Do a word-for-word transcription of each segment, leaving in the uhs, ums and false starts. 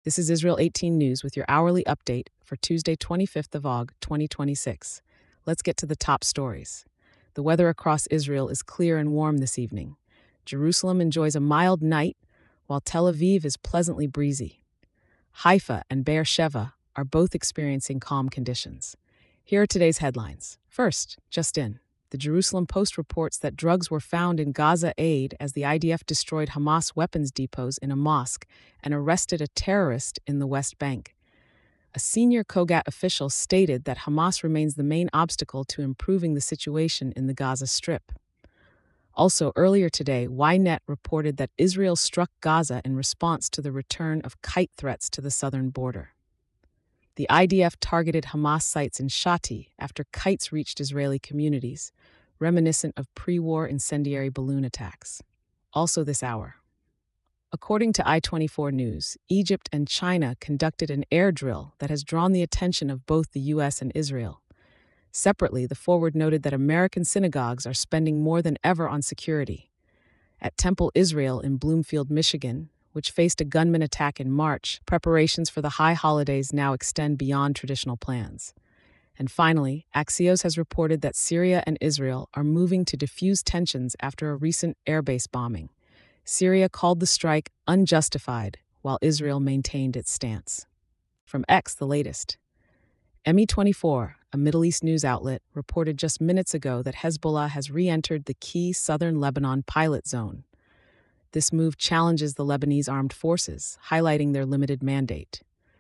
This is Israel eighteen News with your hourly update for Tuesday, twenty-fifth of August, twenty twenty-six. Let's get to the top stories. The weather across Israel is clear and warm this evening. Jerusalem enjoys a mild night, while Tel Aviv is pleasantly breezy. Haifa and Beersheba are both experiencing calm conditions. Here are today's headlines. First, just in. The Jerusalem Post reports that drugs were found in Gaza aid as the I D F destroyed Hamas weapons depots in a mosque and arrested a terrorist in the West Bank. A senior Kogat official stated that Hamas remains the main obstacle to improving the situation in the Gaza Strip. Also, earlier today, Ynet reported that Israel struck Gaza in response to the return of kite threats to the southern border. The I D F targeted Hamas sites in Shati after kites reached Israeli communities, reminiscent of pre-war incendiary balloon attacks. Also this hour. According to I twenty-four News, Egypt and China conducted an air drill that has drawn the attention of both the U S and Israel. Separately, the Forward noted that American synagogues are spending more than ever on security. At Temple Israel in Bloomfield, Michigan, which faced a gunman attack in March, preparations for the high holidays now extend beyond traditional plans. And finally, Axios has reported that Syria and Israel are moving to defuse tensions after a recent airbase bombing. Syria called the strike unjustified, while Israel maintained its stance. From X, the latest. M E twenty-four, a Middle East news outlet, reported just minutes ago that Hezbollah has re-entered the key southern Lebanon pilot zone. This move challenges the Lebanese armed forces, highlighting their limited mandate.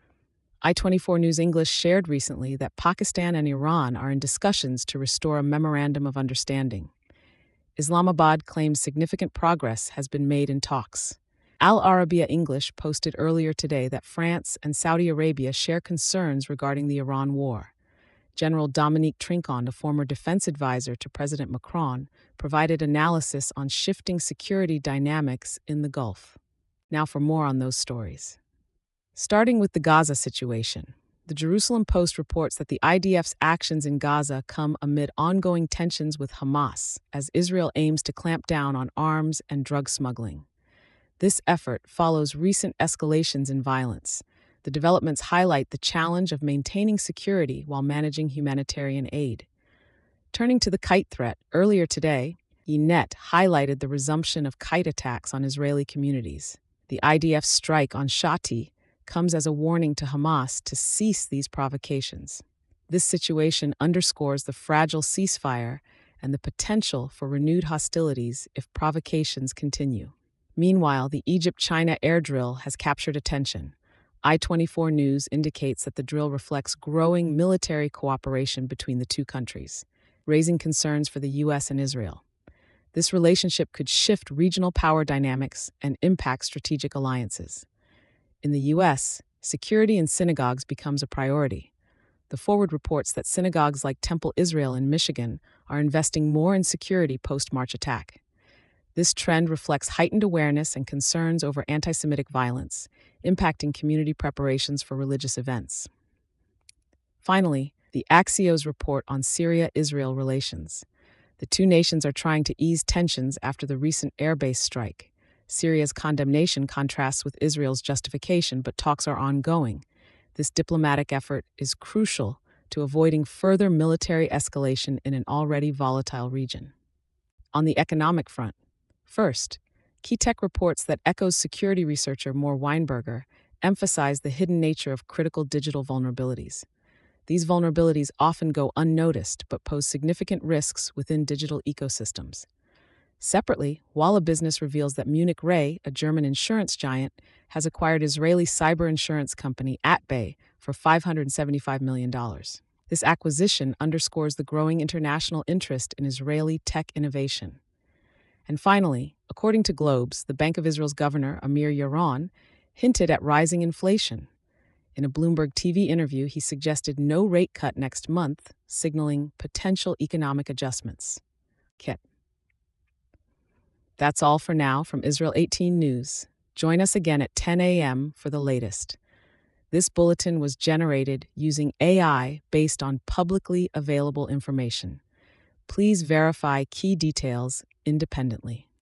I twenty-four News English shared recently that Pakistan and Iran are in discussions to restore a memorandum of understanding. Islamabad claims significant progress has been made in talks. Al Arabiya English posted earlier today that France and Saudi Arabia share concerns regarding the Iran war. General Dominique Trinquant, a former defense advisor to President Macron, provided analysis on shifting security dynamics in the Gulf. Now for more on those stories. Starting with the Gaza situation, the Jerusalem Post reports that the I D F's actions in Gaza come amid ongoing tensions with Hamas, as Israel aims to clamp down on arms and drug smuggling. This effort follows recent escalations in violence. The developments highlight the challenge of maintaining security while managing humanitarian aid. Turning to the kite threat, earlier today, Ynet highlighted the resumption of kite attacks on Israeli communities. The I D F's strike on Shati comes as a warning to Hamas to cease these provocations. This situation underscores the fragile ceasefire and the potential for renewed hostilities if provocations continue. Meanwhile, the Egypt-China air drill has captured attention. I twenty-four News indicates that the drill reflects growing military cooperation between the two countries, raising concerns for the U S and Israel. This relationship could shift regional power dynamics and impact strategic alliances. In the U S, security in synagogues becomes a priority. The Forward reports that synagogues like Temple Israel in Michigan are investing more in security post-March attack. This trend reflects heightened awareness and concerns over anti-Semitic violence, impacting community preparations for religious events. Finally, the Axios report on Syria-Israel relations. The two nations are trying to ease tensions after the recent airbase strike. Syria's condemnation contrasts with Israel's justification, but talks are ongoing. This diplomatic effort is crucial to avoiding further military escalation in an already volatile region. On the economic front, first, Keytech reports that Echo's security researcher Moore Weinberger emphasized the hidden nature of critical digital vulnerabilities. These vulnerabilities often go unnoticed but pose significant risks within digital ecosystems. Separately, Walla Business reveals that Munich Re, a German insurance giant, has acquired Israeli cyber insurance company Atbay for five hundred seventy-five million dollars. This acquisition underscores the growing international interest in Israeli tech innovation. And finally, according to Globes, the Bank of Israel's governor, Amir Yaron, hinted at rising inflation. In a Bloomberg T V interview, he suggested no rate cut next month, signaling potential economic adjustments. Kit. That's all for now from Israel eighteen News. Join us again at ten a.m. for the latest. This bulletin was generated using A I based on publicly available information. Please verify key details independently.